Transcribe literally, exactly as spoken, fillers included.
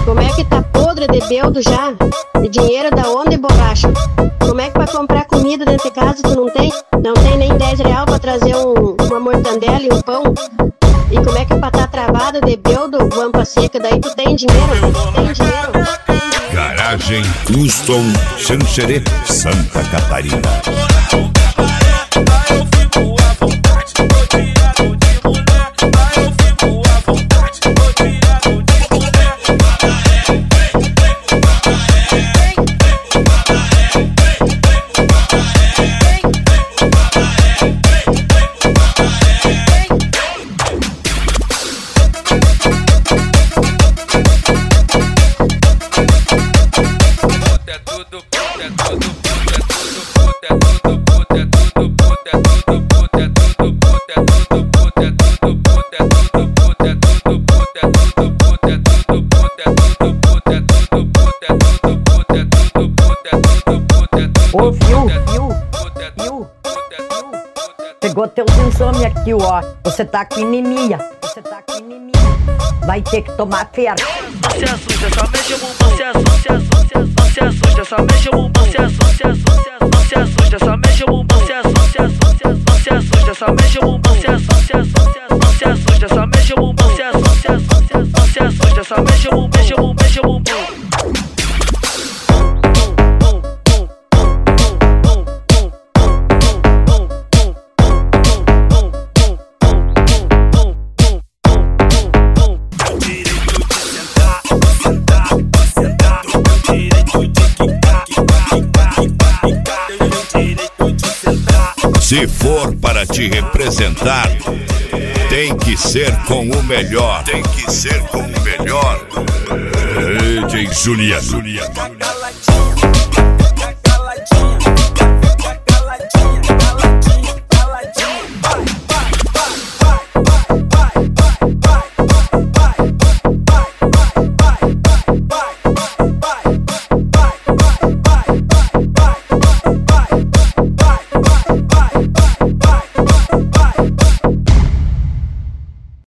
Como é que tá podre de beldo já? De dinheiro da onde, borracha? Como é que pra comprar comida dentro de casa tu não tem? Não tem nem dez real pra trazer um, uma mortandela e um pão? E como é que pra tá travado de beldo, guampa seca, daí tu tem dinheiro? Tu tem dinheiro? Garagem Custom Xanxerê, Santa Catarina. Ô, viu, viu, viu, pegou teu exame aqui, ó. Você tá com anemia, você tá com anemia. Vai ter que tomar ferro. Não se assusta, só mexe o bumbum. Não se assusta, não se assusta, só mexe o bumbum. Não se assusta, não se assusta, só mexe o bumbum. Não se assusta, não se assusta, só mexe o bumbum. Não se assusta, não se assusta, só mexe o bumbum. Não se assusta, não se assusta, só mexe o bumbum. Mexe o bumbum, mexe o bumbum. Se for para te representar, tem que ser com o melhor. Tem que ser com o melhor. D J Juliano.